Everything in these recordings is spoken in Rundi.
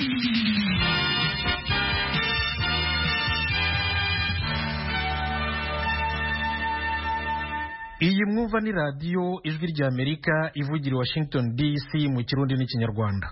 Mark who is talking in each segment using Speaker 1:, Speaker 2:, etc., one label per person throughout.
Speaker 1: Iyi mwumva ni radiyo ijwi ry'Amerika ivugira Washington DC mu Kirundi n'Ikinyarwanda.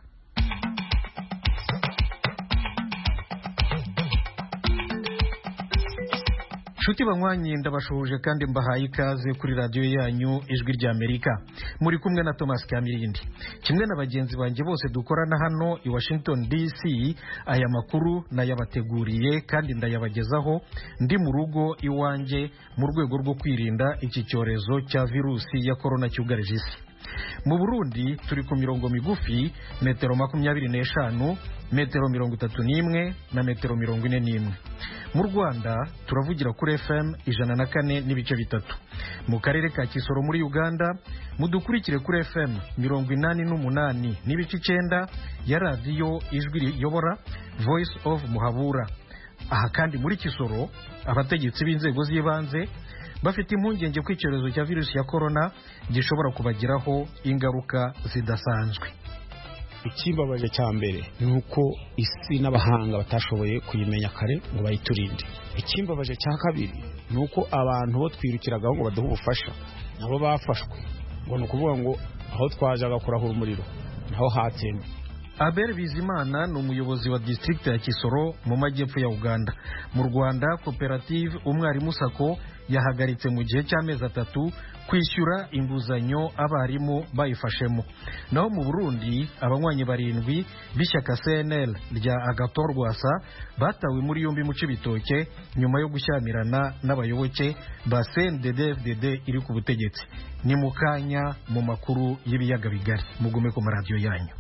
Speaker 1: Shuti banywanyi ndabashoje kandi mbahaye ikaze kuri radiyo yanyu ijwi ry'Amerika. Muri kumwe na Thomas Kamirindi. Kimwe na bagenzi banjye bose dukorana hano i Washington DC, aya makuru nayabateguriye kandi ndayabagezaho ndi mu rugo iwanjye mu rwego rwo kwirinda iki cyorezo cya virusi ya corona cyugarije isi. Mu Burundi turi ku mirongo migufi metero 25, metero 31 na metero 41. Mu Rwanda turavugira kuri FM 104.3. Mu karere ka Kisoro muri Uganda mudukurikire kuri FM 88.9 ya radiyo ijwi riyobora Voice of Muhabura. Aha kandi muri Kisoro abategetsi b'inzego z'ibanze bafite impungenge ko icyorezo cya virusi ya corona gishobora kubagiraho ingaruka zidasanzwe.
Speaker 2: Ikimbabaje cya mbere ni uko isi n'abahanga batashoboye kuyimenya kare ngo bayiturinde. Ikimbabaje cya kabiri ni uko abantu bo twirukiragaho ngo baduhe ubufasha nabo bafashwe, ngo ni ukuvuga ngo aho twajaga kurahura umuriro naho hatsembe.
Speaker 1: Abel Bizimana ni umuyobozi wa district ya Kisoro mu majyepfo ya Uganda. Mu Rwanda koperative Umwarimu Sako yahagaritse mu gihe cy'amezi 3 kwishyura inguzanyo abarimu bayifashemo. Naho mu Burundi abanywanyi 7 b'ishyaka CNL rya Agathon Rwasa batawe muri yombi mu Cibitoke nyuma yo gushyamirana n'abayoboke ba CNDD-FDD iri ku butegetsi. Ni mukanya mu makuru y'ibiyaga bigari. Mugume ku maradiyo yanyu.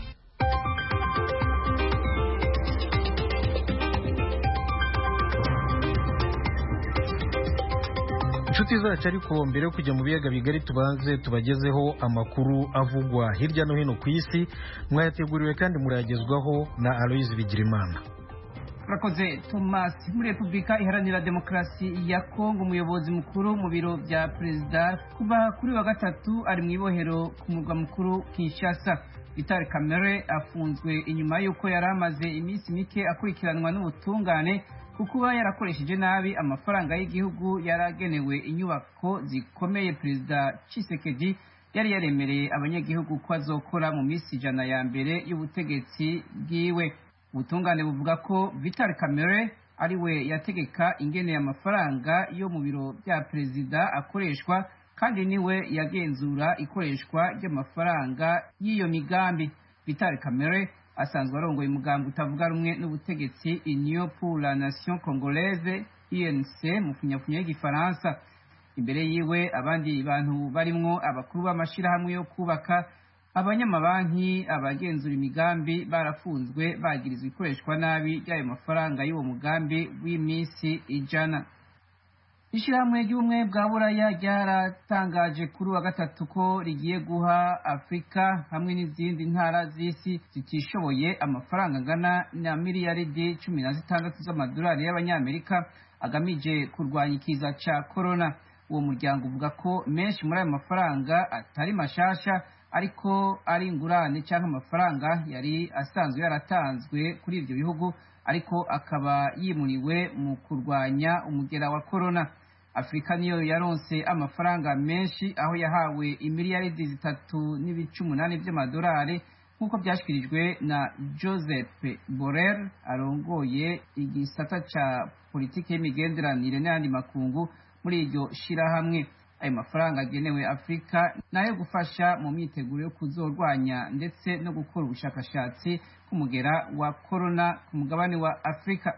Speaker 1: Inshuti zacu, ariko mbere yo kujya mu biyaga bigari tubanze tubagezeho amakuru avugwa hirya no hino ku isi. Mwayateguriwe kandi murayagezwaho na Aloise Bigirimana.
Speaker 3: Rakoze Thomas. Muri Republika Iharanira Demokarasi ya Kongo umuyobozi mukuru mu biro bya perezida kuva kuri wa gatatu ari mu ibohero ku murwa mukuru Kinshasa. Vital Kamerhe afunzwe inyuma y'uko yari amaze iminsi mike akurikiranwa n'ubutungane kuba yarakoresheje nabi amafaranga y'igihugu yaragenewe inyubako zikomeye perezida Tshisekedi yari yaremereye abanyagihugu ko azokora mu minsi 100 ya mbere y'ubutegetsi bwiwe. Ubutungane buvuga ko Vital Kamerhe ari we yategeka ingene amafaranga yo mu biro bya perezida akoreshwa kandi niwe yagenzura ikoreshwa ry'amafaranga y'iyo migambi. Vital Kamerhe asanzwe arongoye umugambi utavuga rumwe n'ubutegetsi Union pour la Nation Congolaise UNC mu funyafunya y'igifaransa. Imbere yiwe abandi bantu barimwo abakuru b'amashirahamwe yo kubaka, abanyamabanki, abagenzura imigambi barafunzwe bagirizwa ikoreshwa nabi y'ayo mafaranga y'uwo mugambi w'iminsi 100. Ishirahamwe ry'ubumwe bwa Buraya ryaratangaje kuri wa gatatu ko rigiye guha Afrika hamwe n'izindi ntara z'isi zitishoboye amafaranga angana na miliyaridi 16 z'amadolari y'abanyamerika agamije kurwanya ikiza ca corona. Uwo muryango uvuga ko menshi muri ayo mafaranga atari mashasha ariko ari ingurane cyangwa amafaranga yari asanzwe yaratanzwe kuri ivyo bihugu ariko akaba yimuriwe mu kurwanya umugera wa corona. Afrika niyo yaronse amafaranga menshi aho yahawe imiliyaridi 3.8 by'amadolari nk'uko byashyikirijwe na Joseph Borrell arongoye igisata ca politiki y'imigenderanire n'ayandi makungu muri iryo shirahamwe. Ayo mafaranga agenewe Afrika nayo gufasha mu myiteguro yo kuzorwanya ndetse no gukora ubushakashatsi k'umugera wa corona ku mugabane wa Afrika.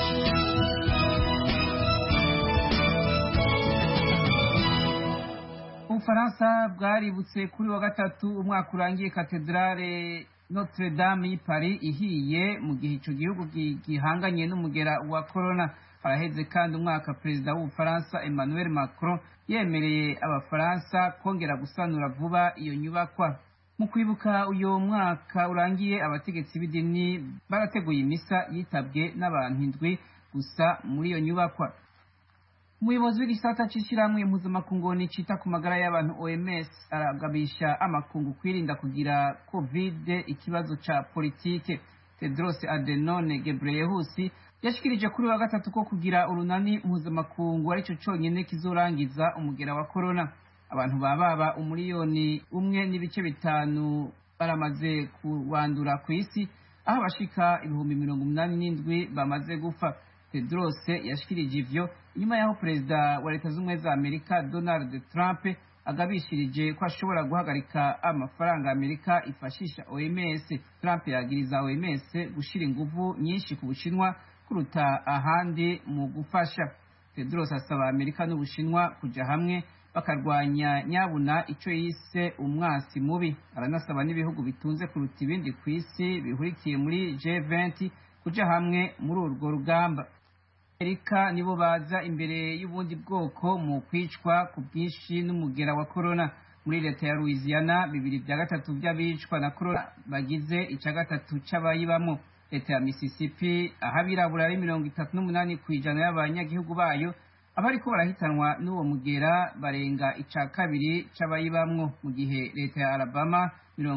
Speaker 3: Ubufaransa bwaributse kuri wa gatatu umwaka urangiye katedrale Notre Dame y'i Paris ihiye mu gihe ico gihugu gihanganye n'umugera wa corona. Haraheze kandi umwaka perezida w'Ubufaransa Emmanuel Macron yemereye abafaransa kongera gusanura vuba iyo nyubakwa. Mu kwibuka uyo mwaka urangiye abategetsi b'idini barateguye imisa yitabwe n'abantu 7 gusa muri iyo nyubakwa. Umuyobozi w'igisata c'ishiramwe mpuzamakungu cita ku magara y'abantu OMS aragabisha amakungu kwirinda kugira COVID ikibazo ca politike. Tedros Adhanom Ghebreyesus yashikirije kuri wa gatatu ko kugira urunani mpuzamakungu aricyo cyonyine kizorangiza umugera wa corona. Abantu baba umuliyoni 1.5 baramaze kuwandura ku isi, aho bashika 87,000 bamaze gupfa. Tedros yashikirije ivyo nyuma yaho perezida wa Leta Zunze za Amerika Donald Trump agabishirije ko ashobora guhagarika amafaranga Amerika ifashisha OMS. Trump yagiriza OMS gushira inguvu nyinshi ku Bushinwa kuruta ahandi mu gufasha. Tedros asaba Amerika n'Ubushinwa kuja hamwe bakarwanya nyabuna ico yise umwasi mubi. Aranasaba n'ibihugu bitunze kuruta ibindi ku isi bihurikiye muri G20 kuja hamwe muri urwo rugamba. Amerika nibo baza imbere y'ubundi bwoko mu kwicwa ku bwinshi n'umugera wa corona. Muri leta ya Louisiana 2/3 by'abicwa na corona bagize ica gatatu c'abayibamo. Leta ya Mississippi ahabirabura ari 38% y'abanyagihugu bayo abariko barahitanwa n'uwo mugera barenga ica kabiri c'abayibamwo, mu gihe leta ya Alabama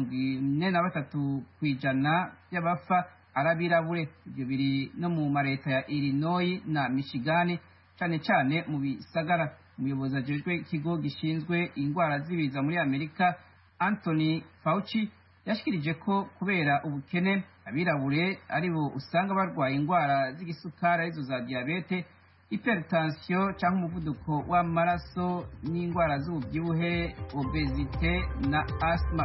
Speaker 3: 43% y'abafa arabirabure. Ibyo biri no mu mareta ya Illinois na Michigan, cyane cyane mu bisagara. Umuyobozi ajejwe ikigo gishinzwe indwara z'ibiza muri Amerika Anthony Fauci yashikirije ko kubera ubukene abirabure aribo usanga barwaye indwara z'igisukari arizo za diabete, hypertension cyangwa umuvuduko w'amaraso n'indwara z'ububyibuhe, obesite na asthma.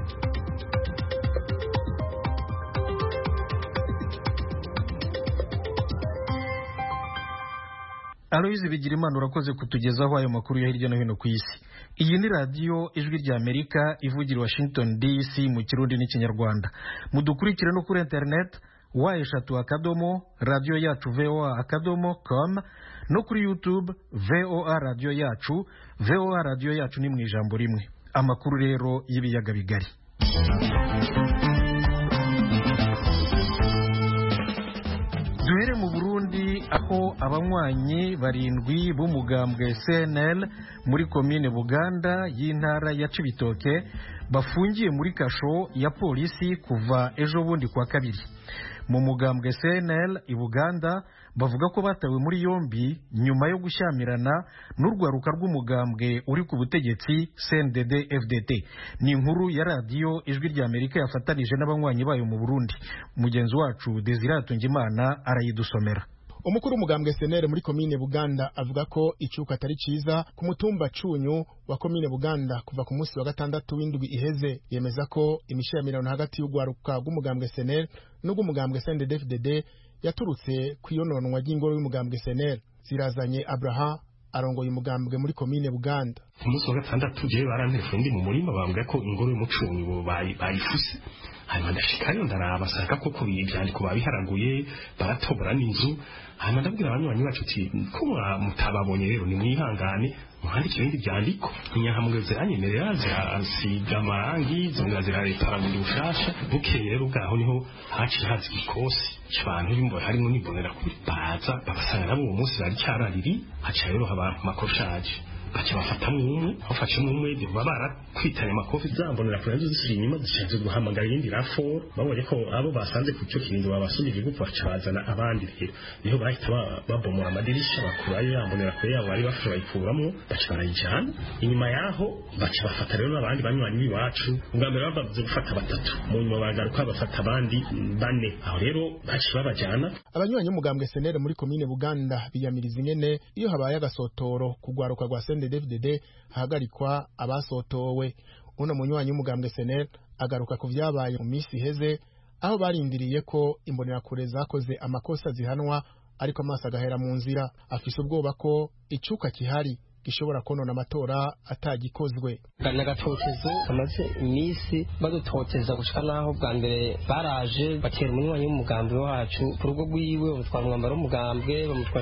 Speaker 1: Aloyizi Bigirimana urakoze kutugezaho ayo makuru ya hirya no hino ku isi. Iyi ni radiyo Ijwi rya Amerika ivugira Washington DC mu Kirundi n'Ikinyarwanda. Mudukurikire no kuri internet /radio yacu voa.com no kuri YouTube VOA radio yacu. VOA radio yacu ni mu ijambo rimwe. Amakuru rero y'ibiyaga bigari. Duhere mu Burundi aho abanywanyi 7 b'umugambwe CNL muri komine Buganda y'intara ya Cibitoke bafungiye muri kasho ya polisi kuva ejo bundi kwa kabiri. Mu mugambwe CNL i Buganda bavuga ko batawe muri yombi nyuma yo gushyamirana n'urwaruka rw'umugambwe uri ku butegetsi CNDD FDD. Ni inkuru ya radiyo Ijwi rya Amerika yafatanije n'abanywanyi bayo mu Burundi. Mugenzi wacu Desire Atungimana arayidusomera.
Speaker 2: Umukuru w'umugambwe CNL muri komine Buganda avuga ko icyuka atari ciza ku mutumba Cunyu wa komine Buganda kuva ku munsi wa gatandatu w'indwi iheze. Yemeza ko imishamirano hagati y'urwaruka rw'umugambwe CNL n'ugumugambwe CNDD-FDD yaturutse kwiyononwa ry'ingoro y'umugambwe CNL. Zirazanye Abraham arongoye umugambwe muri komine Buganda.
Speaker 4: Ku munsi wa gatandatu je barantelefone ndi mu murima bambwira ko ingoro y'umucunyu bayifuse. Hanyuma ndashikayo ndaraba saka koko ibyandiko babiharaguye baratobora n'inzu. Hanyuma ndabwira abanywanyi bacu ati ko mutababonye rero ni mwihangane muhandikire ibindi byandiko. Inyankamugeze ziranyemerera zasiga amarangi zongera leta mu rushasha. Bukeye rero ubwaho niho haci hazi ikosi cy'abantu bimbo harimo nibonera kuri baza babasanga nabo uwo munsi bari cyarariri haca rero haba makoshaje. Bacha bafatamwe umwe bafashemo umwe babara kwitanya makofi zambonera kuri zisiri inyuma zishaje guhamagara yindi rafo babonye ko abo basanze ku cyo kintu babasubije gupfacazana abandi rero niho bahita babomora amadirisha bakurayo yambonera kuri yabo bari bafashe bayikuramo bacha barayijana. Inyuma yaho bacha bafata rero abandi banywanyi biwacu ubwambere babavuze gufata batatu mu nyuma bagaruka bafata abandi bane. Aho rero bacha babajana.
Speaker 2: Abanywanyi umugambwe CNL muri komine Buganda biyamiriza ingene iyo habaye agasotoro kugwaruka gwa CNDD-FDD hagarikwa abasotowe. Uno munywanyi umugambwe CNL agaruka ku vyabaye mu misi heze aho barindiriye ko imbonera kure zakoze amakosa zihanwa ariko amaso agahera mu nzira. Afise ubwoba ko icuka kihari gishobora konona amatora atagikozwe.
Speaker 5: Gatotezo amaze imisi badutoteza gushika naho bwa mbere baraje batera umunywanyi w'umugambwe wacu ku rugo rwiwe bamutwara umwambaro w'umugambwe bamutwara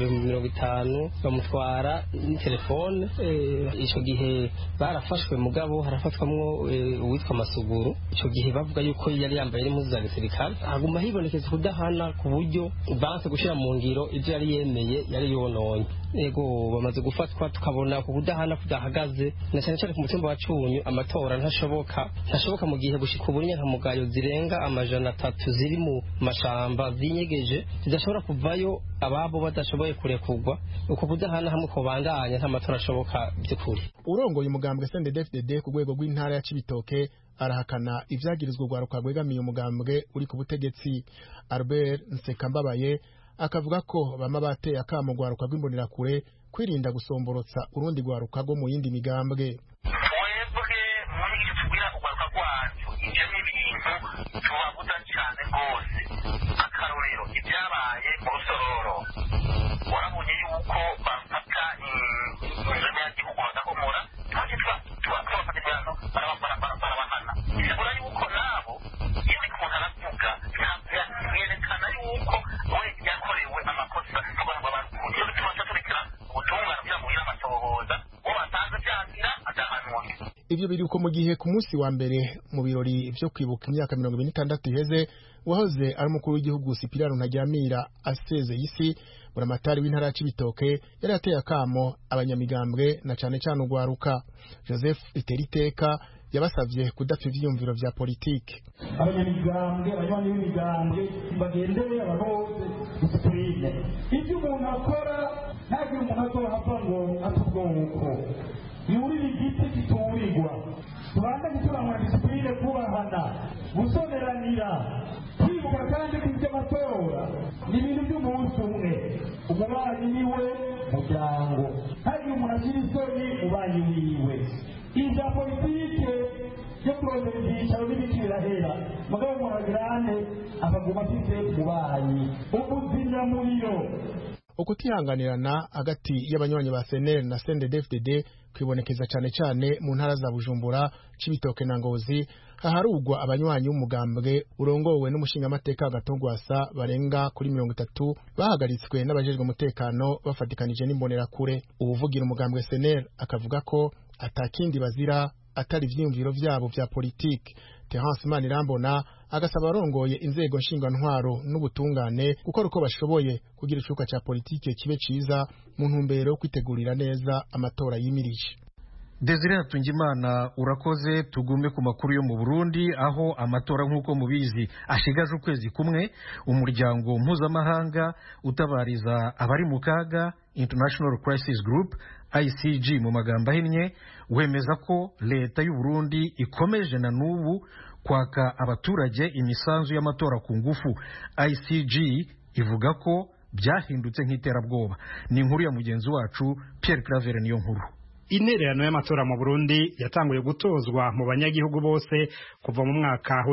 Speaker 5: 50 bamutwara telefone. Ico gihe barafashwe mugabo harafatwamwo uwitwa Masuguru. Ico gihe bavuga yuko yari yambaye impuzu za gisirikare aguma hibonekeza kudahana ku buryo banse gushira mu ngiro ivyo yari yemeye yari yononye. yego bamaze gufatwa tukabona ku kudahana kudahagaze na cyane cyane ku mutumba wa Cunyu amatora ntashoboka mu gihe gushika ubu nyankamugayo zirenga 300 ziri mu mashamba zinyegeje zidashobora kuvayo ababo badashoboye kurekurwa uko kudahana hamwe ko bandanya nta matora ashoboka by'ukuri.
Speaker 6: Urongoye umugambwe CNDD-FDD ku rwego rw'intara ya Cibitoke arahakana ivyagirizwa urwaruka rwegamiye umugambwe uri ku butegetsi. Albert Nsekambabaye akavuga ko bama bateye akamo rwaruka rw'imbonerakure kwirinda gusomborotsa urundi rwaruka rwo mu yindi migambwe.
Speaker 7: Twebwe muri iki tubwira urwaruka rwacu ivyo n'ibintu tubabuza cyane rwose. Akarorero ibyabaye mu Rusororo warabonye yuko bafata inzira y'igihugu bagahomora twafata ibihano barabahana bisabura yuko nabo iyo umuntu aravuga yerekana yuko we yakorewe amakosa kugira ngo iyo bituma turekera ubutungane kugira ngo yiramasohoza uwo batanze byanzira adahanwa.
Speaker 6: Ivyo biri uko mu gihe ku munsi wa mbere mu birori vyo kwibuka imyaka 26 iheze wahoze ari umukuru w'igihugu Sipiriyano Ntaryamira aseze isi buramatari w'intara ya Cibitoke yari ateye akamo abanyamigambwe na cane cyane urwaruka. Joseph Iteriteka yabasavye kudapfa ivyiyumviro vya politike.
Speaker 8: Abanyamigambwe abanywanyi b'imigambwe bagendeye abagose disipline ibyo umuntu akora ntabwo umuntu azohava ngo atubwoko yurira igiti kiturirwa tubanza guturamura disipline kubahana gusoneranira kwibuka kandi kw'iby'amatora ni ibintu by'umunsi umwe umubanyi niwe muryango ntabwo umuntu agira isoni umubanyi wiwe iza politike yo kurondera ibyicaro n'ibiti birahera mugabo umuntu agirane akaguma afite umubanyi ubuzimyamuriro.
Speaker 6: Ukutihanganirana hagati y'abanywanyi ba CNL na CNDD-FDD kwibonekeza cyane cyane mu ntara za Bujumbura, Cibitoke na Ngozi haharugwa abanywanyi b'umugambwe urongowe n'umushingamateka Gatongwasa barenga kuri 30 bahagaritswe n'abajejwe umutekano bafatikanije n'imbonerakure. Ubuvugira umugambwe CNL akavuga ko atakindi bazira atari ivyiyumviro vyabo vya politike. Terence Manirambona agasaba arongoye inzego nshingantwaro n'ubutungane gukora uko bashoboye kugira icuka ca politike kibe ciza mu ntumbero yo kwitegurira neza amatora yimirije.
Speaker 1: Desire Tungimana urakoze. Tugume ku makuru yo mu Burundi aho amatora nk'uko mubizi ashigaje ukwezi kumwe. Umuryango mpuzamahanga utabariza abari mu kaga International Crisis Group ICG mu magambo ahinnye wemeza ko leta y'u Burundi ikomeje na n'ubu kwaka abaturage imisanzu y'amatora ku ngufu. ICG ivuga ko byahindutse nk'iterabwoba. Ni inkuru ya mugenzi wacu Pierre Claver niyo nkuru.
Speaker 9: Intererano y'amatora mu Burundi yatanguye gutozwa mu banyagihugu bose kuva mu mwaka wa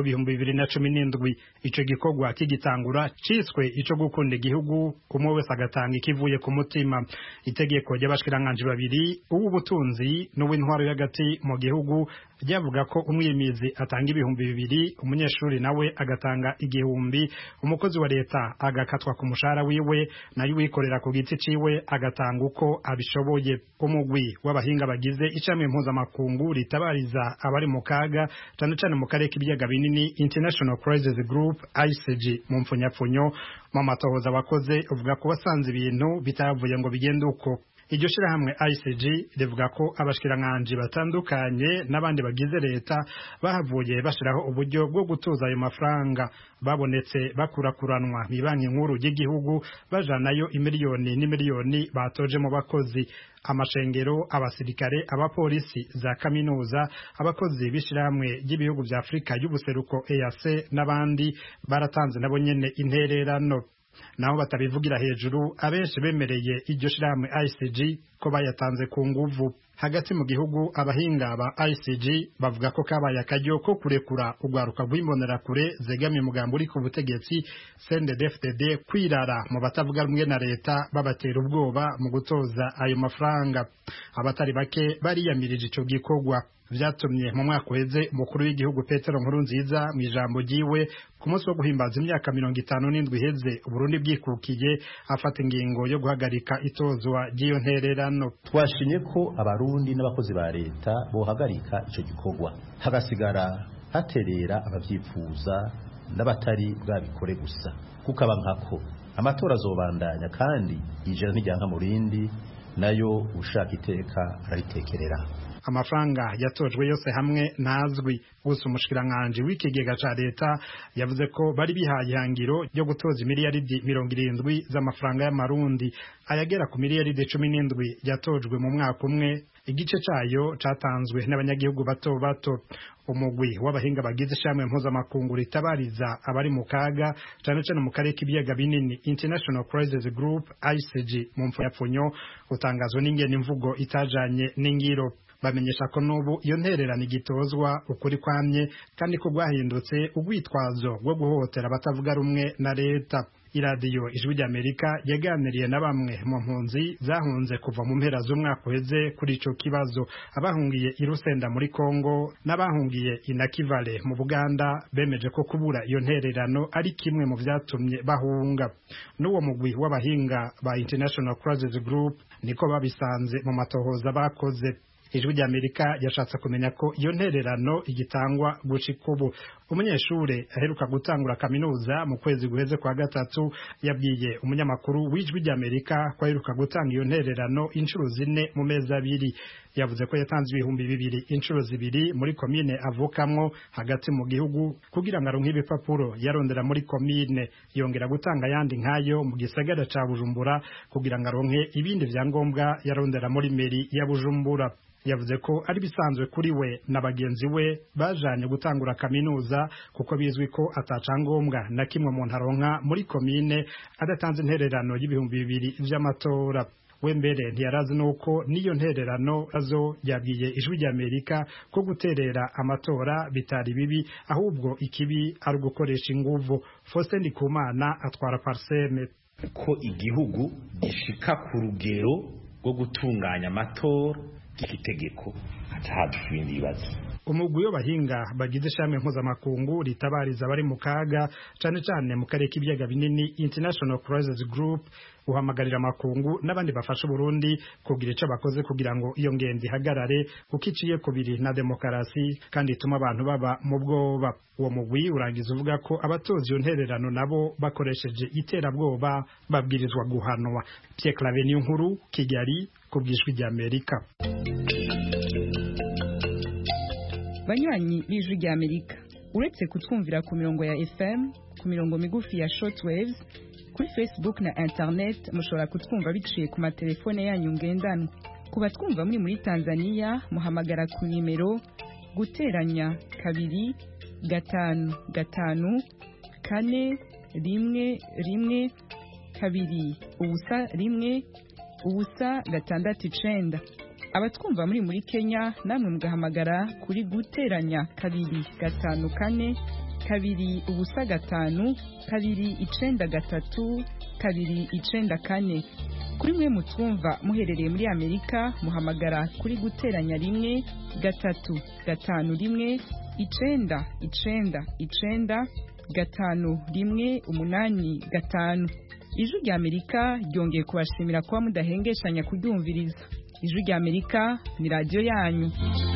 Speaker 9: 2017. Ico gikorwa kigitangura ciswe ico gukunda igihugu kumwe wese agatanga ikivuye ku mutima. Itegeko ry'abashikiranganje babiri uw'ubutunzi n'uw'intwaro y'agati mu gihugu ryavuga ko umwimizi atanga 2,000, umunyeshuri nawe agatanga 1,000, umukozi wa leta agakatwa ku mushahara wiwe, nayo wikorera ku giti ciwe agatanga uko abishoboye. Umugwi w'abahinga bagize icamwe mpuzamakungu ritabariza abari mu kaga cyane cyane mu karere k'ibiyaga binini International Crisis Group ICG mu mpfunyapfunyo mu matohoza bakoze uvuga ko basanze ibintu bitavuye ngo bigende uko. Iryo shirahamwe ICG rivuga ko abashikiranganje batandukanye n'abandi bagize leta bahavuye bashiraho uburyo bwo gutuza ayo mafaranga babonetse bakurakuranwa mu banki nkuru y'igihugu bajanayo imiliyoni n'imiliyoni batoje mu bakozi, amashengero, abasirikare, abapolisi, za kaminuza, abakozi b'ishirahamwe ry'ibihugu vya Afrika y'ubuseruko EAC n'abandi baratanze nabo nyene intererano. Naho batabivugira hejuru abenshi bemereye iryo shirahamwe ICG ko bayatanze ku nguvu. Hagati mu gihugu abahinga ba ICG bavuga ko kabaye akaryo ko kurekura urwaruka rw'imbonerakure zegamiye umugambi uri ku butegetsi CNDD-FDD kwirara mu batavuga rumwe na leta babatera ubwoba mu gutoza ayo mafaranga. Abatari bake bariyamirije ico gikorwa. Vyatumye mu mwaka uheze umukuru w'igihugu Petero Nkurunziza mu ijambo ryiwe ku munsi wo guhimbaza imyaka 57 iheze Burundi bwikukiye afata ingingo yo guhagarika itozwa ry'iyo ntererano.
Speaker 10: Twashimye ko abarundi n'abakozi ba leta bohagarika ico gikorwa hagasigara haterera abavyifuza n'abatari bwabikore gusa kuko abankako amatora azobandanya kandi ijana n'ijyanka mu rindi nayo ushaka iteka araritekerera.
Speaker 9: Amafaranga yatojwe yose hamwe ntazwi, gusa umushikiranganji w'ikigega ca leta yavuze ko bari bihaye ihangiro ryo gutoza miliyaridi 70 z'amafaranga y'amarundi, ayagera ku miliyaridi 17 yatojwe mu mwaka umwe, igice cayo catanzwe n'abanyagihugu bato bato. Umugwi w'abahinga bagize ishamwe mpuzamakungu ritabariza abari mu kaga cane cane mu karere k'ibiyaga binini International Crisis Group ICG mu mpfunyapfunyo utangazwa n'ingene imvugo itajanye n'ingiro. Bamenyesha ko n'ubu iyo ntererano igitozwa ukuri kwamye kandi ko gwahindutse ugwitwazo rwo guhotera abatavuga rumwe na leta. Iradiyo Ijwi ry'Amerika yaganiriye na bamwe mu mpunzi zahunze kuva mu mpera z'umwaka uheze kuri ico kibazo, abahungiye i Rusenda muri Kongo n'abahungiye i Nakivale mu Buganda bemeje ko kubura iyo ntererano ari kimwe mu vyatumye bahunga. N'uwo mugwi w'abahinga ba International Crisis Group niko babisanze mu matohoza bakoze. Ijwi ry'Amerika yashatse kumenya ko iyo ntererano igitangwa gushika ubu. Umunyeshure aheruka gutangura kaminuza mu kwezi guheze kwa gatatu yabwiye umunyamakuru w'Ijwi ry'Amerika ko aheruka gutanga iyo ntererano inshuro 4 mu mezi 2. Yavuze ko yatanze 2,000 inshuro 2 muri komine avukamwo hagati mu gihugu kugira ngo aronke ibipapuro yarondera muri komine, yongera gutanga yandi nkayo mu gisagara ca Bujumbura kugira ngo aronke ibindi vyangombwa yarondera muri meri ya Bujumbura. Yavuze ko ari bisanzwe kuri we na bagenzi we bajanye gutangura kaminuza kuko bizwi ko atacangombwa na kimwe mu ntaronka muri komine adatanze intererano y'2,000 vy'amatora. We mbere ntiyarazi nuko niyo ntererano azo yabwiye Ijwi ry'Amerika ko guterera amatora bitari bibi, ahubwo ikibi ari gukoresha inguvu. Faustin Ndikumana atwara Parseme
Speaker 11: ko igihugu gishika ku rugero rwo gutunganya amatora itegeko atahadufindi ibibazo.
Speaker 9: Umugwi w'abahinga bagize ishamwe mpuzamakungu ritabariza abari mu kaga cane cane mu karere k'ibiyaga binini International Crisis Group uhamagarira amakungu n'abandi bafasha Burundi kugira ico bakoze kugira ngo iyo ngendo ihagarare kuko iciye kubiri na demokarasi kandi ituma abantu baba mu bwoba. Uwo mugwi urangiza uvuga ko abatozi iyo ntererano nabo bakoresheje iterabwoba babwirizwa guhanwa. Pierre Claver Niyonkuru, Kigali, ku bw'Ijwi ry'Amerika.
Speaker 12: Banywanyi b'Ijwi ry'Amerika, uretse kutwumvira ku mirongo ya FM, ku mirongo migufi ya shortwaves, kuri Facebook na internet mushobora kutwumva biciye ku matelefone yanyu ngendanwa. Ku batwumva muri Tanzania muhamagara ku nimero guteranya 2 5 5 4 1 1 2 ubusa 1 ubusa 6 abatwumva muri Kenya namwe mugahamagara kuri guteranya 2 5 4 2 ubusa 5 2 9 3 2 9 kuri mwe mutwumva muherereye muri Amerika muhamagara kuri guteranya 1 3 5 1 9 9 5 1 8 5. Ijwi ry'Amerika ryongeye kubashimira kuba mudahengeshanya kuryumviriza. Ijwi ry'Amerika ni radio yanyu.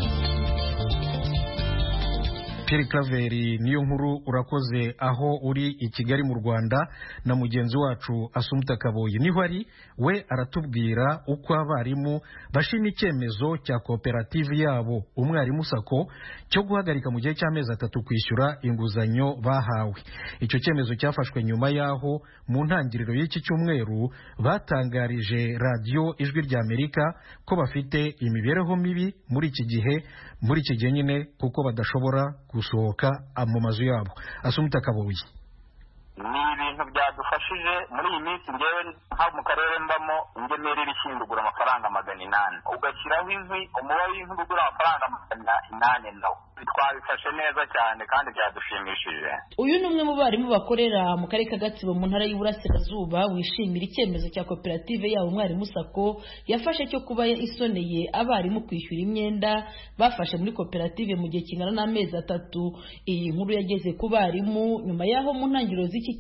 Speaker 1: Pierre Claver Niyonkuru, urakoze aho uri i Kigali mu Rwanda, na mugenzi wacu Asumta Kaboyi niho ari, we aratubwira uko abarimu bashima icyemezo cya koperative yabo Umwarimu Sako cyo guhagarika mu gihe cy'amezi 3 kwishyura inguzanyo bahawe. Icyo cyemezo cyafashwe nyuma yaho mu ntangiriro y'iki cyumweru batangarije radio Ijwi ry'Amerika ko bafite imibereho mibi muri iki gihe nyine kuko badashobora gusohoka mu mazu yabo. Asumta Kaboyi.
Speaker 7: Ni ibintu byadufashije muri iyi minsi ngewe nka mu karere mbamo ingemeri rishindugura amafaranga 800 ugashyiraho inkwi umubare w'inkwi ugura amafaranga 800 nawo twabifashe neza cyane kandi byadushimishije.
Speaker 13: Uyu ni umwe mu barimu bakorera mu karere ka Gatsibo mu ntara y'Iburasirazuba wishimira icyemezo cya koperative yabo Umwarimu Sako yafashe cyo kuba isoneye abarimu kwishyura imyenda bafashe muri koperative mu gihe kingana n'amezi 3. Iyi nkuru yageze ku barimu nyuma yaho mu ntangiriro z'iki cyumweru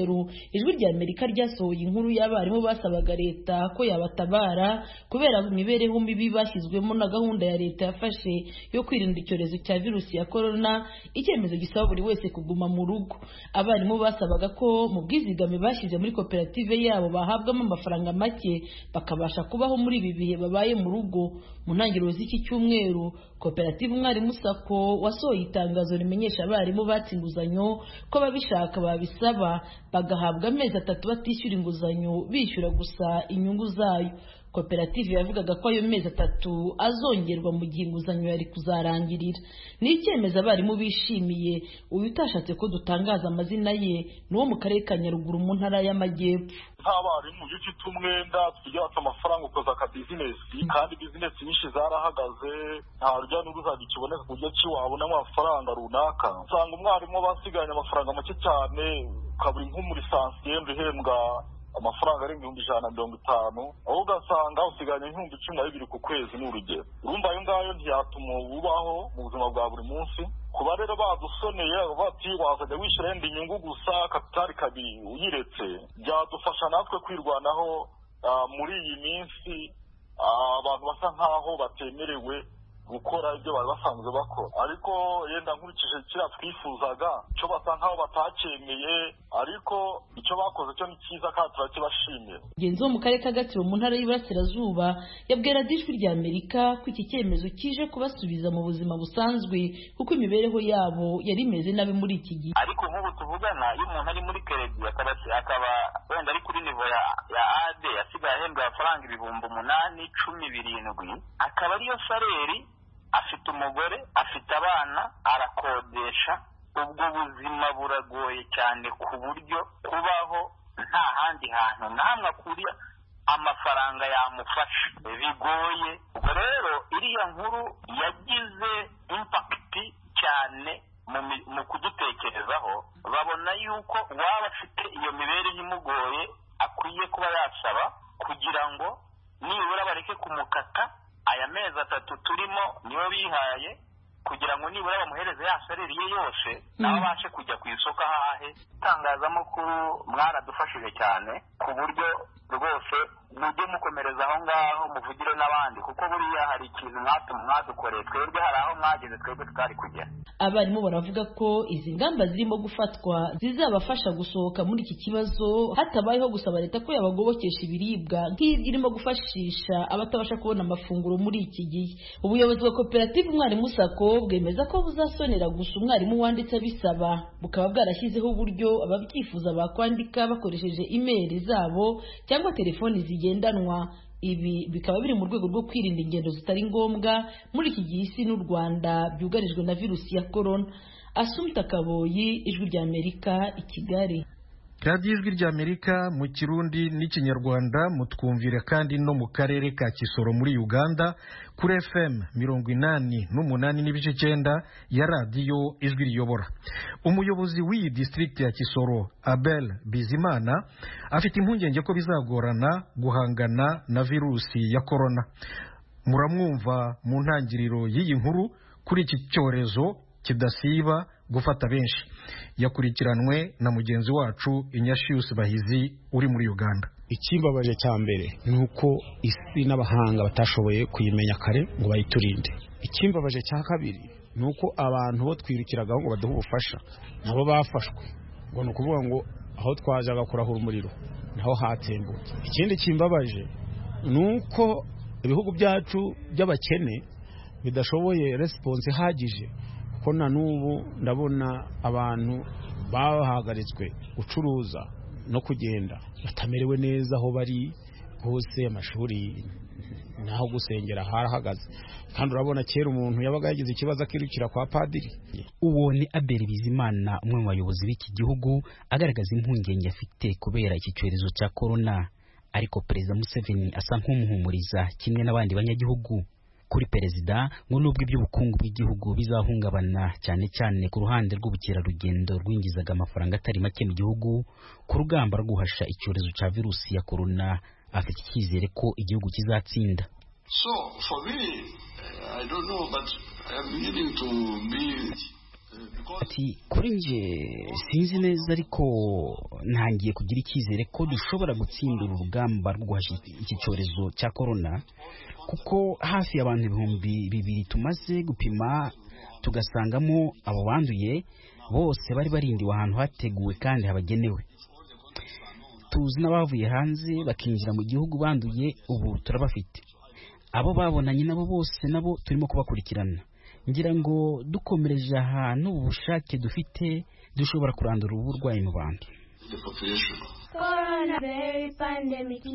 Speaker 13: cyumweru ijwi rya Amerika ryasohoye inkuru y'abarimu basabaga leta ko yabatabara kubera imibereho mibi bashyizwemo na gahunda ya leta yafashe yo kwirinda icyorezo cya virusi ya corona, icyemezo gisaba buri wese kuguma mu rugo. Abarimu basabaga ko mu bwizigame bashyize muri koperative yabo bahabwamo amafaranga make bakabasha kubaho muri ibi bihe babaye mu rugo. Mu ntangiriro z'iki cyumweru koperative Umwarimu Sako wasohoye itangazo rimenyesha abarimu batse inguzanyo ko babishaka babisaba bagahabwa amezi 3 batishyura inguzanyo bishyura gusa inyungu zayo. Koperative yavugaga ko ayo mezi 3 azongerwa mu gihe inguzanyo yari kuzarangirira. Ni icyemezo abarimu bishimiye. Uyu utashatse ko dutangaza amazina ye ni wo mu karere ka Nyaruguru mu ntara y'Amajyepfo.
Speaker 14: Abarimu iyo ufite umwenda tujya amafaranga ukoza ka business kandi business nyinshi zarahagaze nta rujya n'uruza kiboneka ku buryo ki wabona amafaranga runaka. Usanga umwarimu basiganye amafaranga make cyane ukabura nk'umuri lisansiye ihembwa amafaranga arenga 150, aho ugasanga usiganye nk'ibihumbi 12 ku kwezi n'urugero. Urumva ayo ngayo ntiyatuma ubaho mu buzima bwa buri munsi. Kuba rero badusoneye bati wazajya wishyura yenda inyungu gusa kapitali kabiri uyiretse, byadufasha natwe kwirwanaho muri iyi minsi abantu basa nkaho batemerewe gukora ibyo bari basanzwe bakora. Ariko yenda nkurikije kira twifuzaga cyo basa nkaho batacyemeye, ariko icyo bakoze cyo ni cyiza kandi turakibashimiye.
Speaker 13: Genzo mu karere ka Gatsibo mu ntara y'Iburasirazuba yabwira Ijwi rya Amerika ko iki cyemezo kije kubasubiza mu buzima busanzwe kuko imibereho yabo yari imeze nabi muri iki gihe.
Speaker 7: Ariko nk'ubu tuvugana iyo umuntu ari muri keredi akaba wenda ari kuri nivo ya AD asigaye ahembwa amafaranga 8,000, 10, 7 akaba ariyo saleri, afite umugore, afite abana, arakodesha. Ubwo buzima buragoye cyane ku buryo kubaho nta handi hantu namwe akuriye amafaranga yamufasha bigoye. Ubwo rero iriya nkuru yagize impact cyane mu kudutekerezaho. Babona yuko waba afite iyo mibereho imugoye akwiye kuba yasaba kugira ngo nibura bareke kumukata aya mezi 3 turimo niyo bihaye, kugira ngo nibura bamuhereze ya salary ye yose naho bashe kujya ku isoko hahe. Itangazamakuru mwaradufashije cyane ku buryo rwose mujye mukomereza aho ngaho muvugire n'abandi, kuko buriya hari ikintu mwadukoreye twebwe, hari aho mwageze twebwe tutari kugera.
Speaker 13: Abarimu baravuga ko izi ngamba zirimo gufatwa zizabafasha gusohoka muri iki kibazo hatabayeho gusaba leta ko yabagobokesha ibiribwa nk'ibyo irimo gufashisha abatabasha kubona amafunguro muri iki gihe. Ubuyobozi bwa koperative Umwarimu Sako bwemeza ko buzasonera gusa umwarimu wanditse abisaba, bukaba bwarashyizeho uburyo ababyifuza bakwandika bakoresheje email zabo cyangwa telefoni zigendanwa. Ibi bikaba biri mu rwego rwo kwirinda ingendo zitari ngombwa muri iki gihe isi n'u Rwanda byugarijwe na virusi ya corona. Asumta Kaboyi, Ijwi rya Amerika, i Kigali.
Speaker 1: Radio Ijwi rya Amerika mu Kirundi n'Ikinyarwanda mutwumvira kandi no mu karere ka Kisoro muri Uganda kuri FM 88.9 ya Radio Ijwi riyobora. Umuyobozi w'iyi district ya Kisoro Abel Bizimana afite impungenge ko bizagorana guhangana na virusi ya corona. Muramwumva mu ntangiriro y'iyi nkuru kuri iki cyorezo kidasiba gufata benshi. Yakurikiranwe na mugenzi wacu Inyashius Bahizi uri muri Uganda.
Speaker 2: Ikimbabaje cya mbere nuko isi n'abahanga batashoboye kuyimenya kare ngo bayiturinde. Ikimbabaje cya kabiri nuko abantu bo twirukiraga ngo baduhe ubufasha nabo bafashwe, ngo nukuvuga ngo aho twajaga kurahura umuriro naho hatembutse. Ikindi kimbabaje nuko ibihugu byacu by'abakene bidashoboye response ihagije, ko na n'ubu ndabona abantu bahagaritswe gucuruza no kugenda batamerewe neza aho bari hose, amashuri naho gusengera harahagaze. Kandi urabona kera umuntu yabaga yagize ikibazo akirukira kwa padiri.
Speaker 15: Uwo ni Abel Bizimana, umwe mu bayobozi b'iki gihugu, agaragaza impungenge afite kubera iki cyorezo cya corona. Ariko Perezida Museveni asa nk'umuhumuriza kimwe n'abandi banyagihugu. Kuri perezida ngo nubwo iby'ubukungu bw'igihugu bizahungabana cyane cyane ku ruhande rw'ubukerarugendo rwinjizaga amafaranga atari make mu gihugu, ku rugamba rwo guhasha icyorezo cya virusi ya corona afite icyizere ko igihugu kizatsinda.
Speaker 16: So for me, I don't know, but I am beginning to be
Speaker 15: ati kuri nje sinzi neza ariko ntangiye kugira icyizere ko dushobora gutsindira urugamba rwo guhashya iki cyorezo cya corona kuko hafi y'abantu 2,000 tumaze gupima tugasangamo abo banduye bose bari barindiwe ahantu hateguwe kandi habagenewe. Tuzi n'abavuye hanze bakinjira mu gihugu banduye ubu turabafite. Abo babonanye nabo bose nabo turimo kubakurikirana. Ngira ngo dukomereje ahantu ubushake dufite dushobora kurandura ubu burwayi mu bantu.
Speaker 16: Corona very pandemic,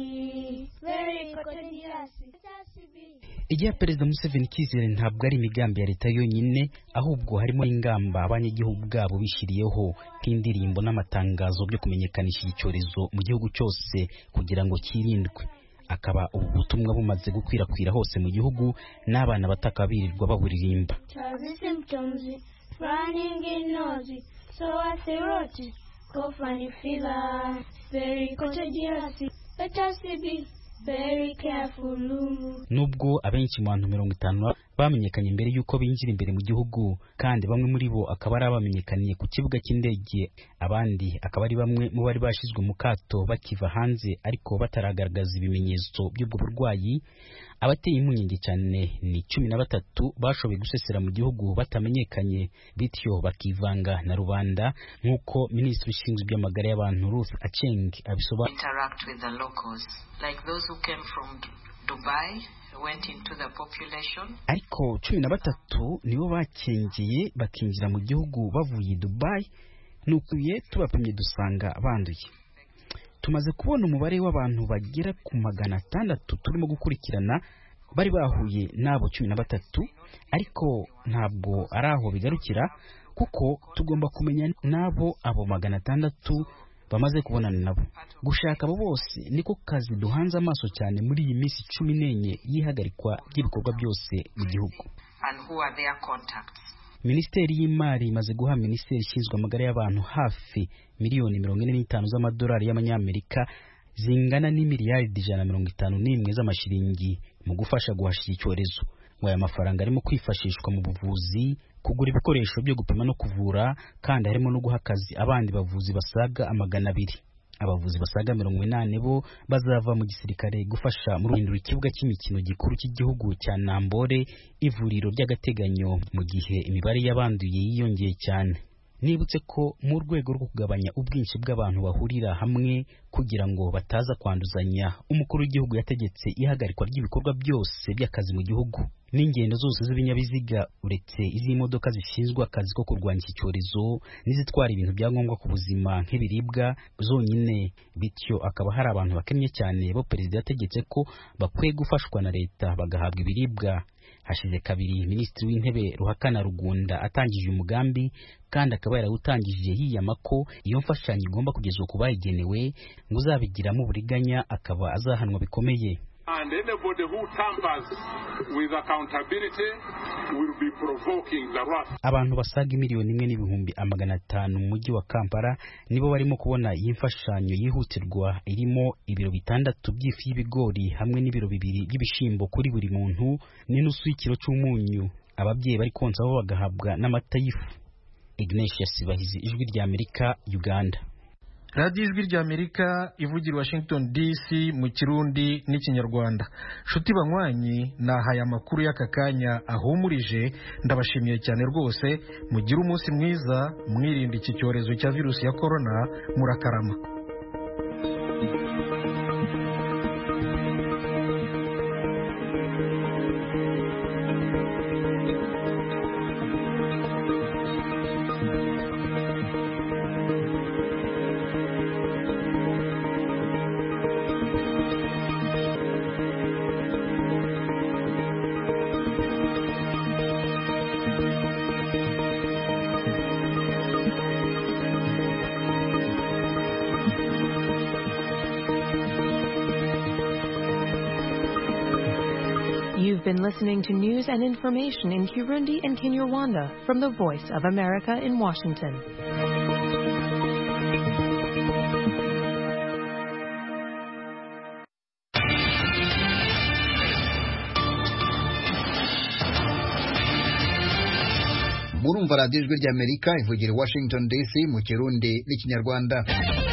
Speaker 16: very contagious.
Speaker 15: Igihe Perezida Museveni icyizere ntabwo ari imigambi ya leta yonyine, ahubwo harimo ingamba abanyagihugu bwabo bishyiriyeho nk'indirimbo n'amatangazo byo kumenyekanisha iki cyorezo mu gihugu cyose kugira ngo kirindwe. Akaba ubu butumwa bumaze gukwirakwira hose mu gihugu n'abana batakabirirwa baburirimba.
Speaker 16: Symptoms, running in nose, sore throat, cough and fever, very contagious. Let us be very careful.
Speaker 15: Nubwo abenshi mu bantu 50 bamenyekanye mbere yuko binjira imbere mu gihugu, kandi bamwe muri bo akaba ari abamenyekaniye ku kibuga cy'indege, abandi akaba ari bamwe mu bari bashizwe mu kato bakiva hanze ariko bataragaragaza ibimenyetso by'ubwo burwayi. Abateye impungenge cyane ni 13 bashoboye gusesera mu gihugu batamenyekanye, bityo bakivanga na rubanda, nk'uko Minisitiri ushinzwe iby'amagara y'abantu Ruth Aceng abisobanura.
Speaker 17: Interact with the locals, like those who came from Dubai went into the population.
Speaker 15: Ariko 13 nibo bakengeye bakinjira mu gihugu bavuye Dubai, nukuye tubapimye dusanga banduye. Tumaze kubona umubare w'abantu bagera ku 600 turimo gukurikirana bari bahuye nabo 13, ariko ntabwo araho bigarukira kuko tugomba kumenya nabo abo 600 bamaze kubonana nabo. Gushaka abo bose niko kazi duhanze amaso cyane muri iyi minsi 14 yihagarikwa ry'ibikorwa byose mu gihugu.
Speaker 17: And who are their contacts?
Speaker 15: Minisiteri y'Imari imaze guha Minisiteri ishinzwe amagara y'abantu hafi miliyoni 45 z'amadolari y'amanyamerika, zingana n'imiliyaridi 151 z'amashiringi mu gufasha guhashya icyorezo. Ngo aya mafaranga arimo kwifashishwa mu buvuzi, kugura ibikoresho byo gupima no kuvura, kandi harimo no guha akazi abandi bavuzi basaga 200. Abavuzi basaga 80 bo bazava mu gisirikare gufasha mu ruhindura ikibuga cy'imikino gikuru cy'igihugu cya Nambole, ivuriro ry'agateganyo, mu gihe imibare y'abanduye yiyongeye cyane. Nibutse ko mu rwego rwo kugabanya ubwinshi bw'abantu bahurira hamwe kugira ngo bataza kwanduzanya, umukuru w'igihugu yategetse ihagarikwa ry'ibikorwa byose by'akazi mu gihugu n'ingendo zose z'ibinyabiziga uretse iz'imodoka zishinzwe akazi ko kurwanya iki cyorezo n'izitwara ibintu bya ngombwa ku buzima nk'ibiribwa zonyine. Bityo akaba hari abantu bakennye cyane bo perezida yategetse ko bakwiye gufashwa na leta bagahabwa ibiribwa. Hashize kabiri Minisitiri w'Intebe Ruhakana Rugunda atangije umugambi, kandi akaba yarawutangije yiyama ko iyo mfashanyo igomba kugezwa ku bayigenewe, ngo uzabigiramo uburiganya akaba azahanwa bikomeye.
Speaker 18: And anybody who tampers with accountability will be provoking the wrath.
Speaker 15: Abantu basaga 1,500,000 mu mujyi wa Kampala nibo barimo kubona iyi mfashanyo yihutirwa, irimo ibiro 6 by'ifi y'ibigori hamwe n'ibiro 2 by'ibishimbo kuri buri muntu n'inusu y'ikiro cy'umunyu. Ababyeyi bari konsa bo bagahabwa n'amata y'ifu. Ignatius Bahizi, Ijwi ry'Amerika, Uganda.
Speaker 1: Radio Ijwi ry'Amerika ivugira Washington DC mu Kirundi n'Ikinyarwanda. Shuti banywanyi, nahaye amakuru y'aka kanya ahumurije, ndabashimiye cyane rwose. Mugire umunsi mwiza, mwirinde iki cyorezo cya virusi ya corona, murakarama.
Speaker 19: You've been listening to news and information in Kirundi and Kinyarwanda from the Voice of America in Washington.
Speaker 20: murumva radiyo ijwi ry'Amerika ivugira i Washington DC mu Kirundi n'ikinyarwanda.